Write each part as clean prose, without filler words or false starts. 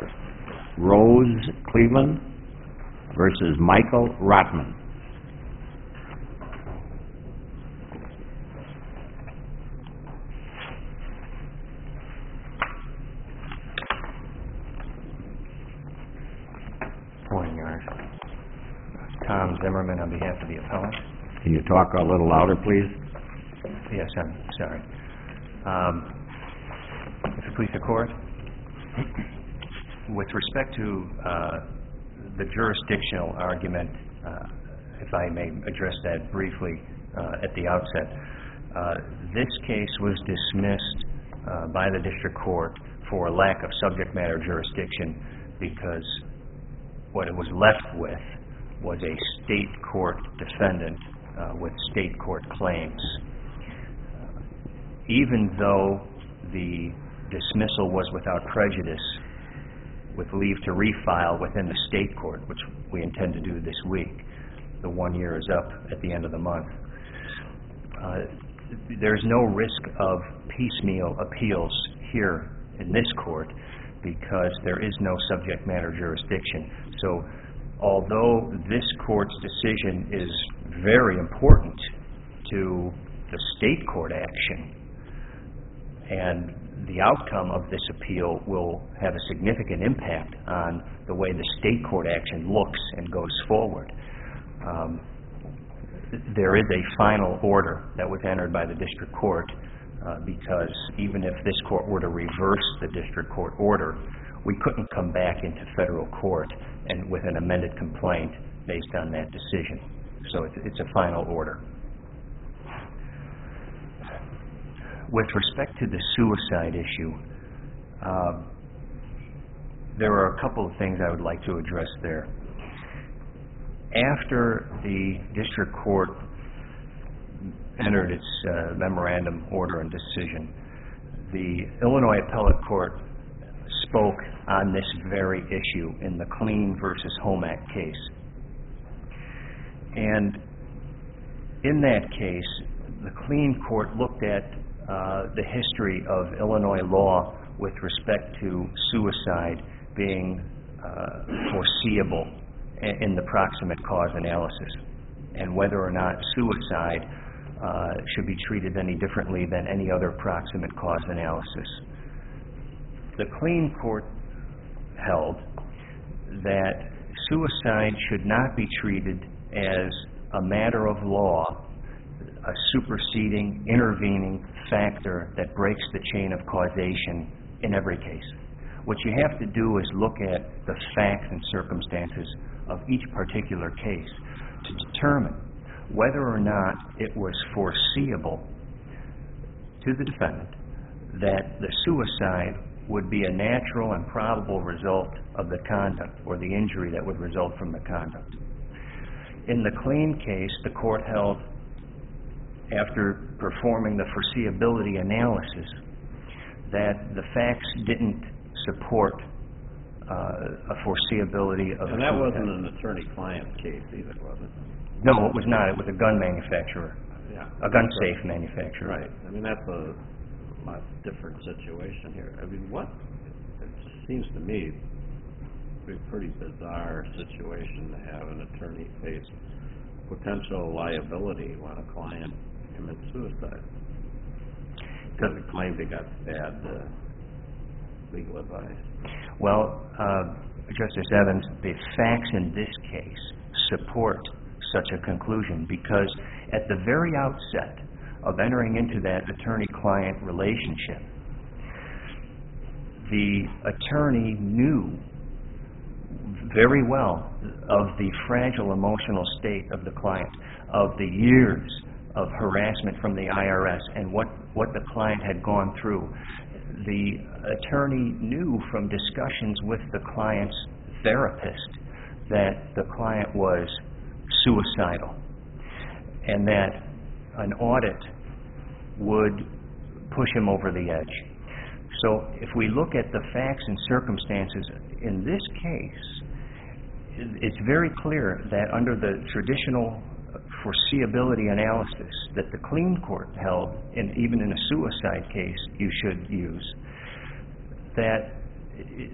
Rose Cleveland versus Michael Rotman. Morning, Your Honor. Tom Zimmerman on behalf of the appellant. Can you talk a little louder, please? Yes, I'm sorry. If it please the Court, with respect to the jurisdictional argument, if I may address that briefly at the outset, this case was dismissed by the District Court for a lack of subject matter jurisdiction because what it was left with was a state court defendant with state court claims. Even though the dismissal was without prejudice, with leave to refile within the state court, which we intend to do this week, the 1 year is up at the end of the month, there's no risk of piecemeal appeals here in this court because there is no subject matter jurisdiction. So although this court's decision is very important to the state court action, and the outcome of this appeal will have a significant impact on the way the state court action looks and goes forward, there is a final order that was entered by the district court because even if this court were to reverse the district court order, we couldn't come back into federal court and with an amended complaint based on that decision. So it's a final order. With respect to the suicide issue, there are a couple of things I would like to address there. After the district court entered its memorandum order and decision, the Illinois Appellate Court spoke on this very issue in the Clean versus Home Act case. And in that case, the Clean Court looked at the history of Illinois law with respect to suicide being foreseeable in the proximate cause analysis, and whether or not suicide should be treated any differently than any other proximate cause analysis. The Clean Court held that suicide should not be treated as a matter of law, a superseding, intervening factor that breaks the chain of causation in every case. What you have to do is look at the facts and circumstances of each particular case to determine whether or not it was foreseeable to the defendant that the suicide would be a natural and probable result of the conduct or the injury that would result from the conduct. In the Clean case, the court held, after performing the foreseeability analysis, that the facts didn't support a foreseeability of... And that wasn't an attorney-client case either, was it? No, it was not. It was a gun manufacturer, a gun-safe manufacturer. Right. I mean, that's a much different situation here. I mean, it seems to me to be a pretty bizarre situation to have an attorney face potential liability when a client commits suicide because he claimed he got bad legal advice. Well, Justice Evans, the facts in this case support such a conclusion because at the very outset of entering into that attorney-client relationship, the attorney knew very well of the fragile emotional state of the client, of the years of harassment from the IRS and what the client had gone through. The attorney knew from discussions with the client's therapist that the client was suicidal and that an audit would push him over the edge. So if we look at the facts and circumstances in this case, it's very clear that under the traditional foreseeability analysis that the Clean Court held, even in a suicide case you should use, that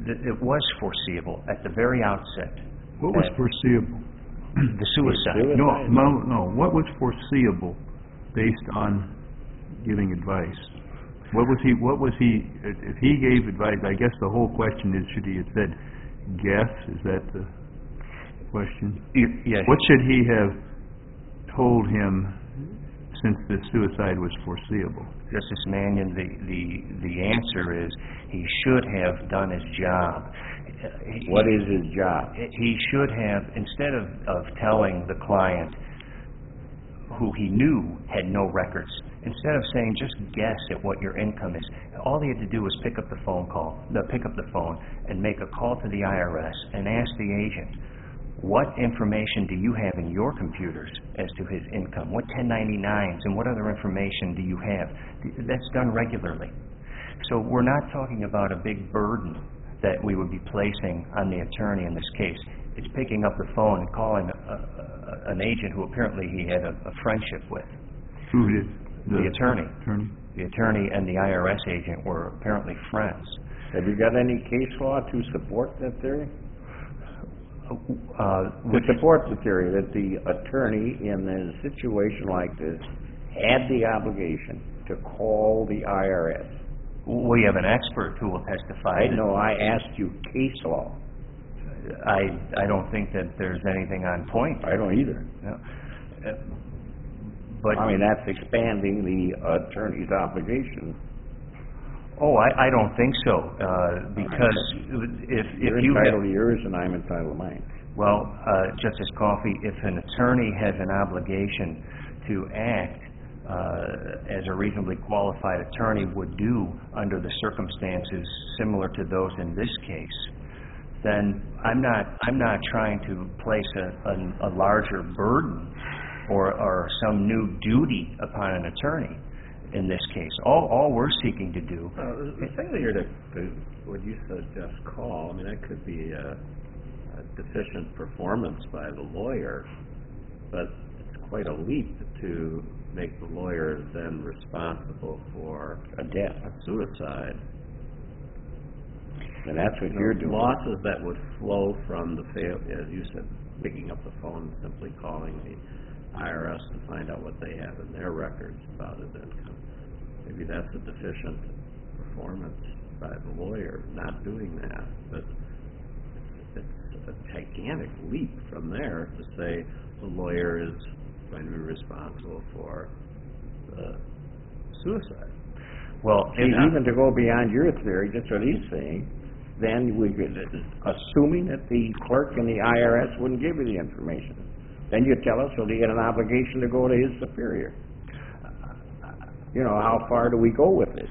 It was foreseeable at the very outset. What was that foreseeable? The suicide. No. What was foreseeable based on giving advice? What was he, if he gave advice, I guess the whole question is, should he have said guess? Is that the question? Yes. What should he have told him since the suicide was foreseeable? Justice Mannion, the answer is he should have done his job. What is his job? He should have, instead of telling the client who he knew had no records, instead of saying just guess at what your income is, all he had to do was pick up the phone and make a call to the IRS and ask the agent, what information do you have in your computers as to his income? What 1099s and what other information do you have? That's done regularly. So we're not talking about a big burden that we would be placing on the attorney in this case. It's picking up the phone and calling an agent who apparently he had a friendship with. Who did? The attorney. Attorney? The attorney and the IRS agent were apparently friends. Have you got any case law to support that theory? To support the theory that the attorney in a situation like this had the obligation to call the IRS. We have an expert who will testify. No, I asked you case law. I don't think that there's anything on point. I don't either. No. But I mean, that's expanding the attorney's obligation. Oh, I don't think so, because if you're you entitled to yours and I'm entitled to mine. Well, Justice Coffey, if an attorney has an obligation to act as a reasonably qualified attorney would do under the circumstances similar to those in this case, then I'm not trying to place a larger burden or some new duty upon an attorney. In this case, all we're seeking to do. The failure to what you suggest call, I mean, that could be a deficient performance by the lawyer, but it's quite a leap to make the lawyer then responsible for a death, a suicide. And that's what you're doing. Losses that would flow from the as you said, picking up the phone, simply calling the IRS to find out what they have in their records about his income. Maybe that's a deficient performance by the lawyer not doing that. But it's a gigantic leap from there to say the lawyer is going to be responsible for the suicide. Well, even to go beyond your theory, that's what he's saying, then we could, assuming that the clerk in the IRS wouldn't give you the information, then you tell us, well, he had an obligation to go to his superior. You know, how far do we go with this?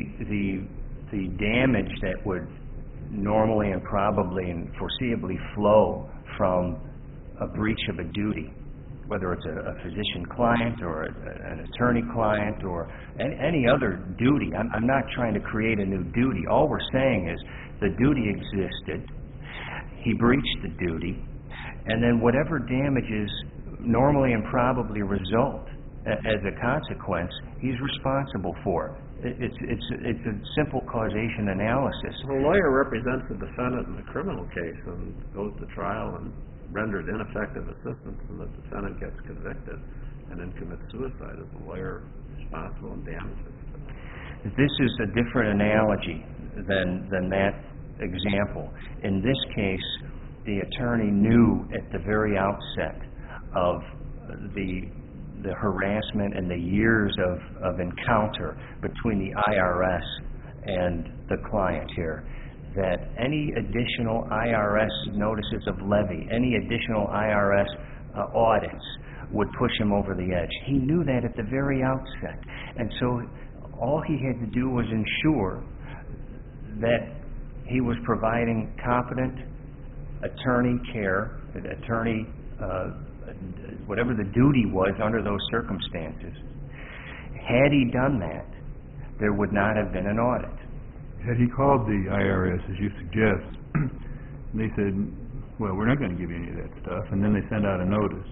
The damage that would normally and probably and foreseeably flow from a breach of a duty, whether it's a physician-client or an attorney-client or any other duty. I'm not trying to create a new duty. All we're saying is the duty existed, he breached the duty, and then whatever damages normally and probably result as a consequence, he's responsible for it. It's a simple causation analysis. The lawyer represents the defendant in the criminal case and goes to trial and renders ineffective assistance, and the defendant gets convicted and then commits suicide. Is the lawyer responsible in damages? This is a different analogy than that example. In this case, the attorney knew at the very outset of the harassment and the years of encounter between the IRS and the client here, that any additional IRS notices of levy, any additional IRS audits would push him over the edge. He knew that at the very outset. And so all he had to do was ensure that he was providing competent attorney care, attorney, whatever the duty was under those circumstances. Had he done that, there would not have been an audit. Had he called the IRS, as you suggest, they said, well, we're not going to give you any of that stuff, and then they sent out a notice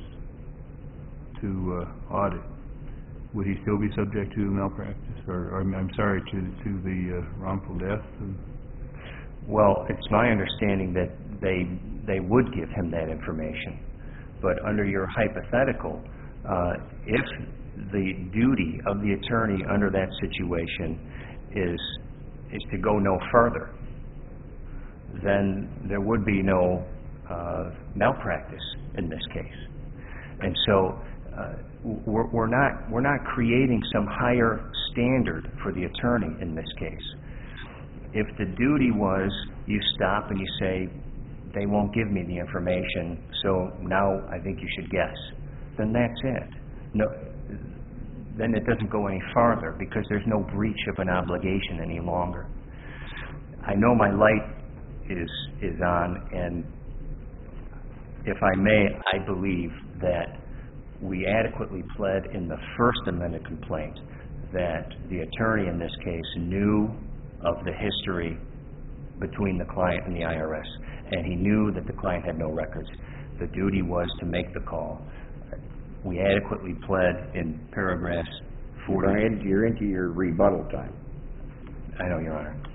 to audit, would he still be subject to malpractice, or I'm sorry, to the wrongful death? Well, it's my understanding that they would give him that information. But under your hypothetical, if the duty of the attorney under that situation is to go no further, then there would be no malpractice in this case. And so we're not creating some higher standard for the attorney in this case. If the duty was you stop and you say, they won't give me the information, so now I think you should guess, then that's it. No, then it doesn't go any farther because there's no breach of an obligation any longer. I know my light is on, and if I may, I believe that we adequately pled in the First Amendment complaint that the attorney in this case knew of the history between the client and the IRS, and he knew that the client had no records. The duty was to make the call. We adequately pled in paragraphs 40. Brian, you're into your rebuttal time. I know, Your Honor.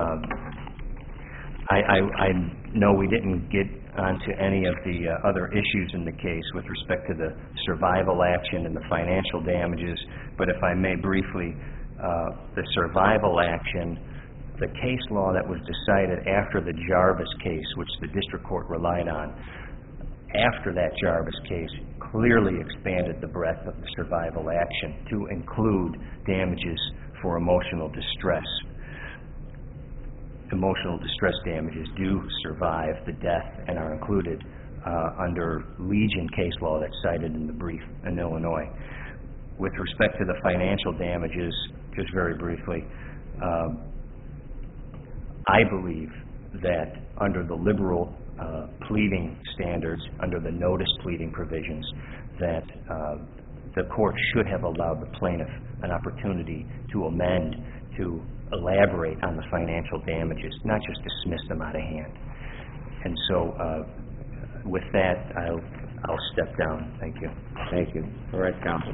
I know we didn't get onto any of the other issues in the case with respect to the survival action and the financial damages, but if I may briefly, the survival action, the case law that was decided after the Jarvis case, which the district court relied on, after that Jarvis case clearly expanded the breadth of the survival action to include damages for emotional distress. Emotional distress damages do survive the death and are included under Legion case law that's cited in the brief in Illinois. With respect to the financial damages, just very briefly, I believe that under the liberal pleading standards, under the notice pleading provisions, that the court should have allowed the plaintiff an opportunity to amend, to elaborate on the financial damages, not just dismiss them out of hand. And so with that, I'll step down. Thank you. Thank you. All right, counsel.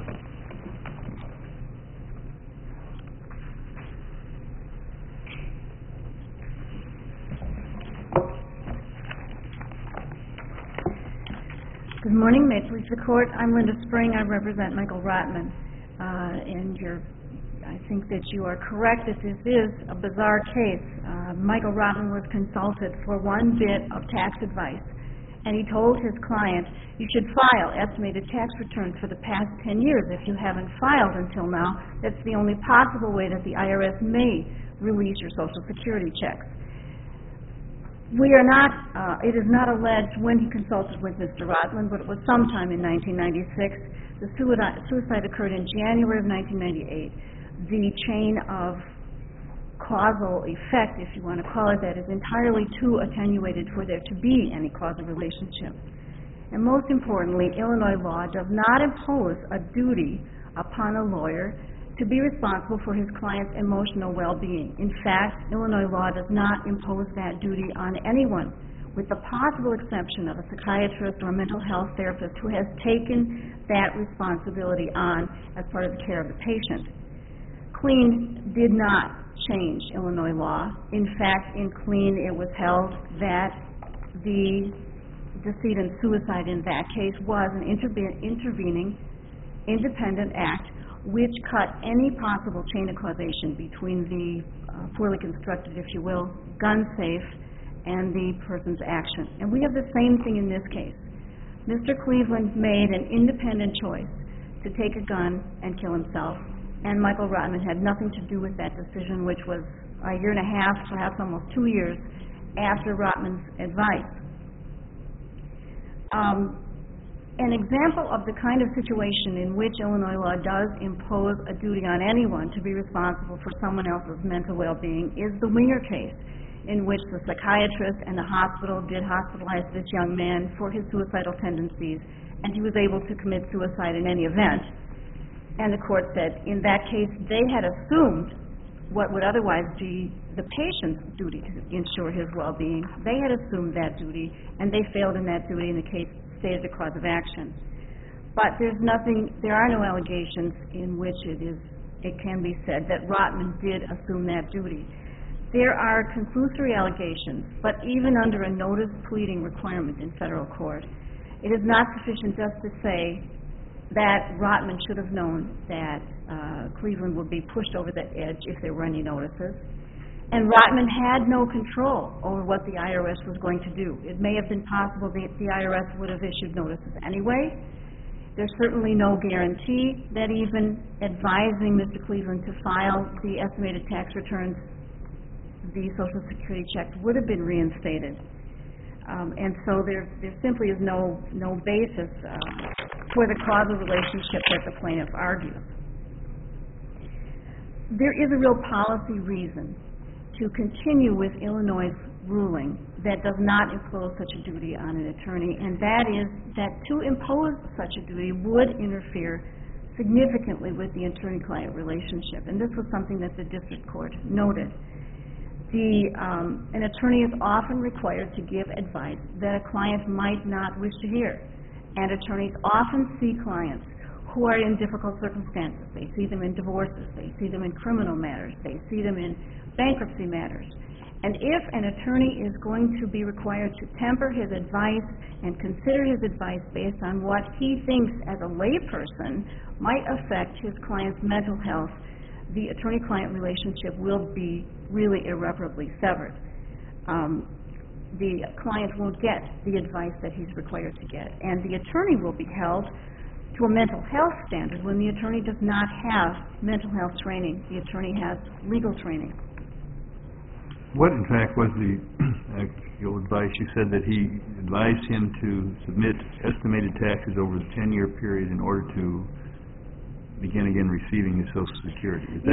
Good morning. May it please the Court. I'm Linda Spring. I represent Michael Rotman. And I think that you are correct that this is a bizarre case. Michael Rotman was consulted for one bit of tax advice, and he told his client, you should file estimated tax returns for the past 10 years. If you haven't filed until now, that's the only possible way that the IRS may release your Social Security checks. We are not, it is not alleged when he consulted with Mr. Rotman, but it was sometime in 1996. The suicide occurred in January of 1998. The chain of causal effect, if you want to call it that, is entirely too attenuated for there to be any causal relationship. And most importantly, Illinois law does not impose a duty upon a lawyer to be responsible for his client's emotional well-being. In fact, Illinois law does not impose that duty on anyone, with the possible exception of a psychiatrist or a mental health therapist who has taken that responsibility on as part of the care of the patient. Clean did not change Illinois law. In fact, in Clean, it was held that the decedent's suicide in that case was an intervening independent act which cut any possible chain of causation between the poorly constructed, if you will, gun safe and the person's action. And we have the same thing in this case. Mr. Cleveland made an independent choice to take a gun and kill himself, and Michael Rotman had nothing to do with that decision, which was a year and a half, perhaps almost 2 years, after Rotman's advice. An example of the kind of situation in which Illinois law does impose a duty on anyone to be responsible for someone else's mental well-being is the Winger case, in which the psychiatrist and the hospital did hospitalize this young man for his suicidal tendencies, and he was able to commit suicide in any event. And the court said, in that case, they had assumed what would otherwise be the patient's duty to ensure his well-being. They had assumed that duty, and they failed in that duty, and the case stayed the cause of action. But there are no allegations in which it can be said that Rotman did assume that duty. There are conclusory allegations, but even under a notice pleading requirement in federal court, it is not sufficient just to say that Rotman should have known that Cleveland would be pushed over the edge if there were any notices. And Rotman had no control over what the IRS was going to do. It may have been possible that the IRS would have issued notices anyway. There's certainly no guarantee that even advising Mr. Cleveland to file the estimated tax returns, the Social Security checks would have been reinstated. And so there simply is no basis for the causal relationship that the plaintiff argues. There is a real policy reason to continue with Illinois' ruling that does not impose such a duty on an attorney, and that is that to impose such a duty would interfere significantly with the attorney-client relationship. And this was something that the district court noted. An attorney is often required to give advice that a client might not wish to hear. And attorneys often see clients who are in difficult circumstances. They see them in divorces. They see them in criminal matters. They see them in bankruptcy matters. And if an attorney is going to be required to temper his advice and consider his advice based on what he thinks as a layperson might affect his client's mental health, the attorney-client relationship will be really irreparably severed. The client won't get the advice that he's required to get, and the attorney will be held to a mental health standard when the attorney does not have mental health training. The attorney has legal training. What, in fact, was the actual advice? You said that he advised him to submit estimated taxes over the 10-year period in order to begin again receiving his Social Security. Is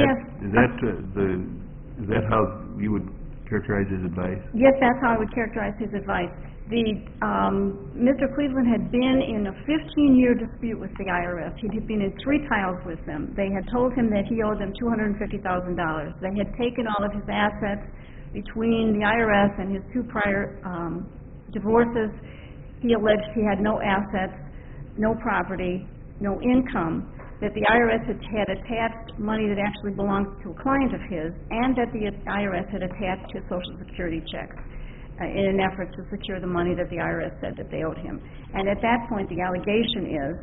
that how you would characterize his advice? Yes, that's how I would characterize his advice. Mr. Cleveland had been in a 15-year dispute with the IRS. He had been in 3 trials with them. They had told him that he owed them $250,000. They had taken all of his assets between the IRS and his 2 prior divorces. He alleged he had no assets, no property, no income, that the IRS had attached money that actually belonged to a client of his, and that the IRS had attached his Social Security checks in an effort to secure the money that the IRS said that they owed him. And at that point, the allegation is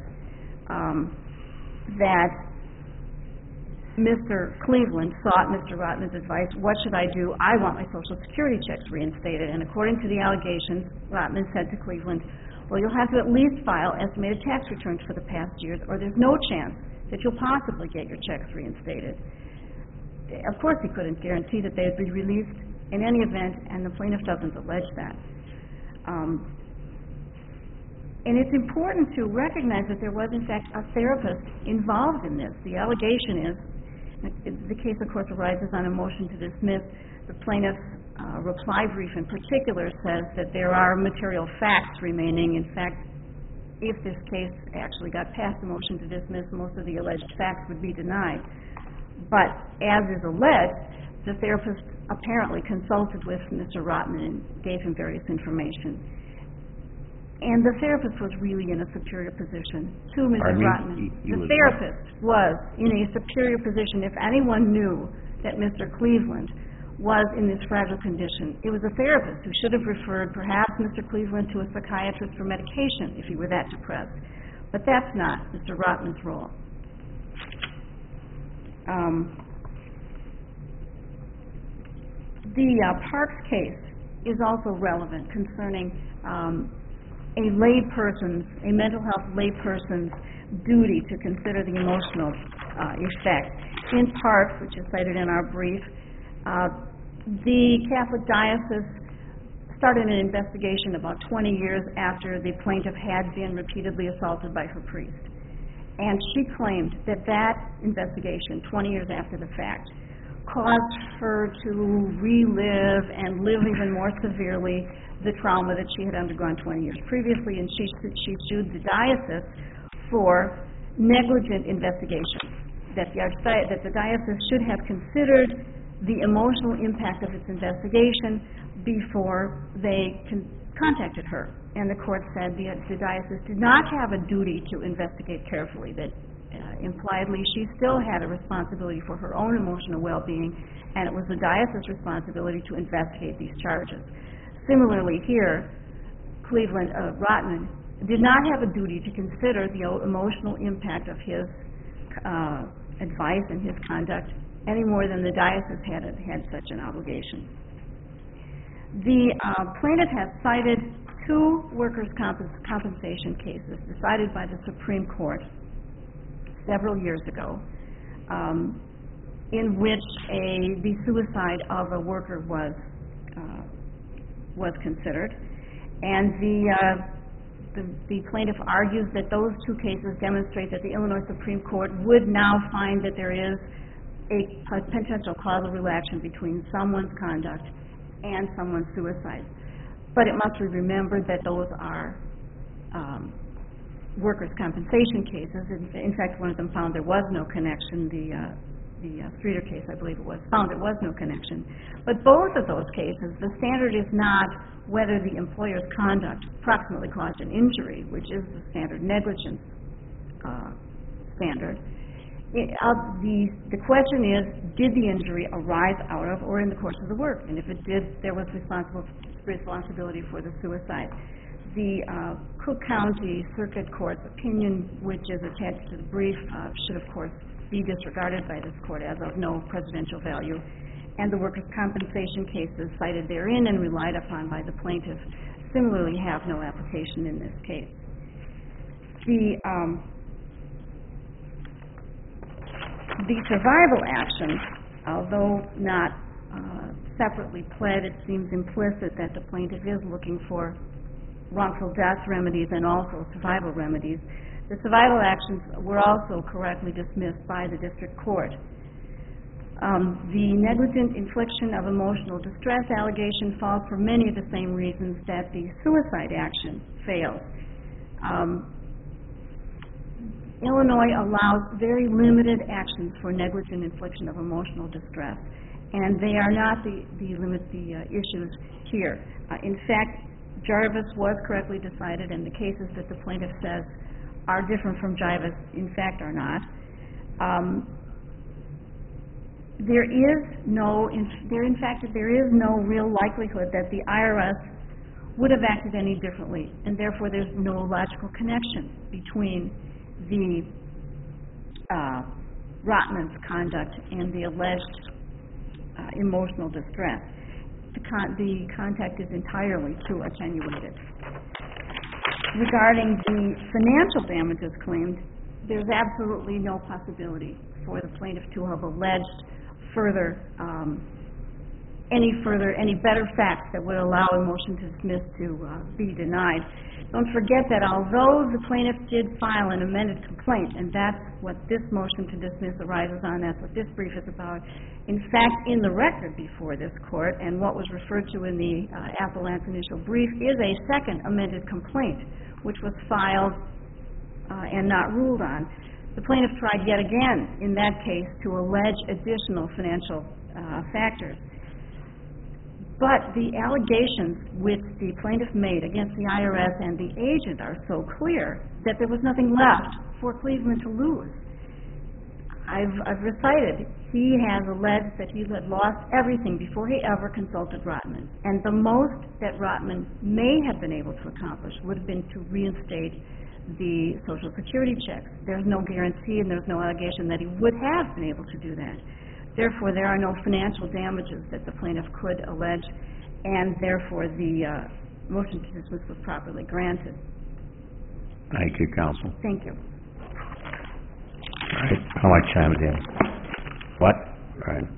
that Mr. Cleveland sought Mr. Rotman's advice. What should I do? I want my Social Security checks reinstated. And according to the allegations, Rotman said to Cleveland, well, you'll have to at least file estimated tax returns for the past years, or there's no chance that you'll possibly get your checks reinstated. Of course, he couldn't guarantee that they'd be released in any event, and the plaintiff doesn't allege that. And it's important to recognize that there was, in fact, a therapist involved in this. The allegation is, the case, of course, arises on a motion to dismiss. The plaintiff's reply brief in particular says that there are material facts remaining. In fact, if this case actually got past the motion to dismiss, most of the alleged facts would be denied. But as is alleged, the therapist apparently consulted with Mr. Rotman and gave him various information. And the therapist was really in a superior position to Mr. Rotman. The therapist was in a superior position. If anyone knew that Mr. Cleveland was in this fragile condition, it was a therapist who should have referred perhaps Mr. Cleveland to a psychiatrist for medication if he were that depressed. But that's not Mr. Rotman's role. The Parks case is also relevant concerning a mental health layperson's duty to consider the emotional effect. In Parks, which is cited in our brief, the Catholic diocese started an investigation about 20 years after the plaintiff had been repeatedly assaulted by her priest. And she claimed that that investigation, 20 years after the fact, caused her to relive and live even more severely the trauma that she had undergone 20 years previously, and she sued the diocese for negligent investigation, that the diocese should have considered the emotional impact of its investigation before they contacted her. And the court said the diocese did not have a duty to investigate carefully, that impliedly, she still had a responsibility for her own emotional well-being, and it was the diocese's responsibility to investigate these charges. Similarly here, Rotman did not have a duty to consider the emotional impact of his advice and his conduct any more than the diocese had such an obligation. The plaintiff has cited two workers' compensation cases decided by the Supreme Court several years ago, in which the suicide of a worker was considered, and the plaintiff argues that those two cases demonstrate that the Illinois Supreme Court would now find that there is a potential causal relation between someone's conduct and someone's suicide. But it must be remembered that those are workers' compensation cases. In fact, one of them found there was no connection. The Streeter case, I believe it was, found there was no connection. But both of those cases, the standard is not whether the employer's conduct approximately caused an injury, which is the standard negligence standard. The question is, did the injury arise out of or in the course of the work? And if it did, there was responsibility for the suicide. The Cook County Circuit Court's opinion, which is attached to the brief, should of course be disregarded by this court as of no presidential value. And the workers' compensation cases cited therein and relied upon by the plaintiff similarly have no application in this case. The survival action, although not separately pled, it seems implicit that the plaintiff is looking for wrongful death remedies and also survival remedies. The survival actions were also correctly dismissed by the district court. The negligent infliction of emotional distress allegation falls for many of the same reasons that the suicide action failed. Illinois allows very limited actions for negligent infliction of emotional distress, and they are not the issues here. In fact, Jarvis was correctly decided, and the cases that the plaintiff says are different from Jarvis, in fact, are not. There is no real likelihood that the IRS would have acted any differently, and therefore there's no logical connection between the Rotman's conduct and the alleged emotional distress. The contact is entirely too attenuated. Regarding the financial damages claimed, there's absolutely no possibility for the plaintiff to have alleged any better facts that would allow a motion to dismiss to be denied. Don't forget that although the plaintiff did file an amended complaint, and that's what this motion to dismiss arises on, that's what this brief is about, in fact, in the record before this court, and what was referred to in the appellant's initial brief, is a second amended complaint, which was filed and not ruled on. The plaintiff tried yet again, in that case, to allege additional financial factors. But the allegations which the plaintiff made against the IRS and the agent are so clear that there was nothing left for Cleveland to lose. I've recited, he has alleged that he had lost everything before he ever consulted Rotman. And the most that Rotman may have been able to accomplish would have been to reinstate the Social Security checks. There's no guarantee and there's no allegation that he would have been able to do that. Therefore, there are no financial damages that the plaintiff could allege, and therefore the motion to dismiss was properly granted. Thank you, counsel. Thank you. All right. How much time is in? What? All right.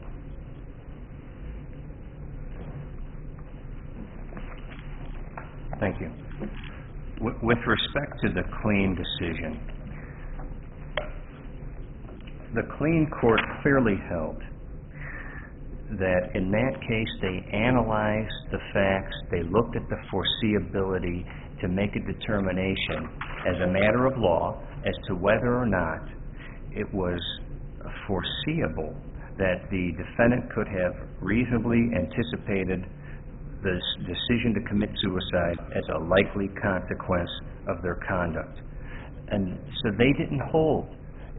Thank you. With respect to the Clean decision, the Clean court clearly held that in that case they analyzed the facts, they looked at the foreseeability to make a determination as a matter of law as to whether or not it was foreseeable that the defendant could have reasonably anticipated the decision to commit suicide as a likely consequence of their conduct. And so they didn't hold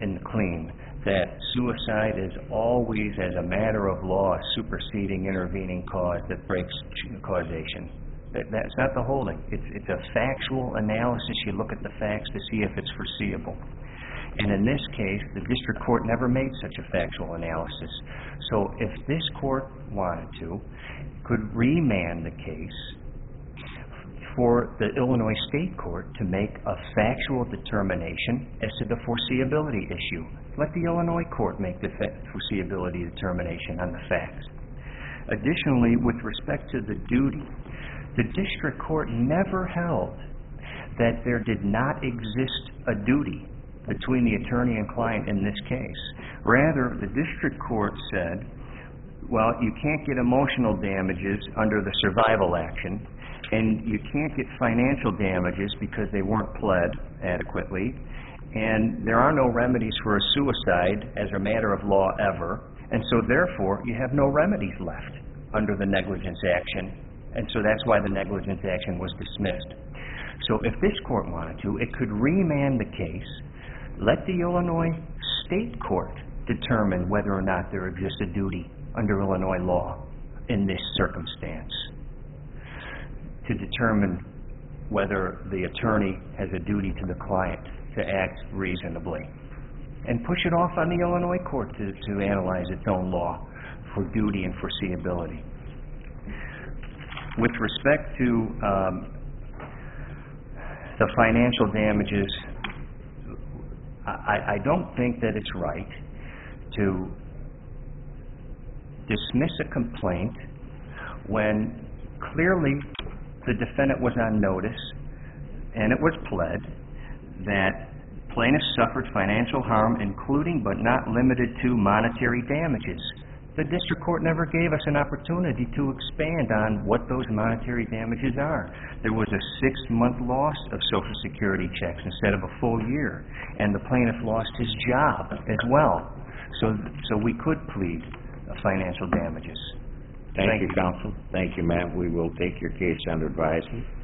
in the clean that suicide is always, as a matter of law, a superseding intervening cause that breaks causation. That's not the holding. It's a factual analysis. You look at the facts to see if it's foreseeable. And in this case, the district court never made such a factual analysis. So if this court wanted to, could remand the case for the Illinois State Court to make a factual determination as to the foreseeability issue. Let the Illinois court make the foreseeability determination on the facts. Additionally, with respect to the duty, the district court never held that there did not exist a duty between the attorney and client in this case. Rather, the district court said, well, you can't get emotional damages under the survival action, and you can't get financial damages because they weren't pled adequately, and there are no remedies for a suicide as a matter of law ever, and so therefore you have no remedies left under the negligence action, and so that's why the negligence action was dismissed. So if this court wanted to, it could remand the case, let the Illinois State Court determine whether or not there exists a duty under Illinois law in this circumstance, to determine whether the attorney has a duty to the client to act reasonably, and push it off on the Illinois court to analyze its own law for duty and foreseeability. With respect to the financial damages, I don't think that it's right to dismiss a complaint when clearly the defendant was on notice and it was pled that plaintiff suffered financial harm, including but not limited to monetary damages. The district court never gave us an opportunity to expand on what those monetary damages are. There was a 6-month loss of Social Security checks instead of a full year, and the plaintiff lost his job as well. So we could plead financial damages. Thank you, counsel. Thank you, ma'am. We will take your case under advisement.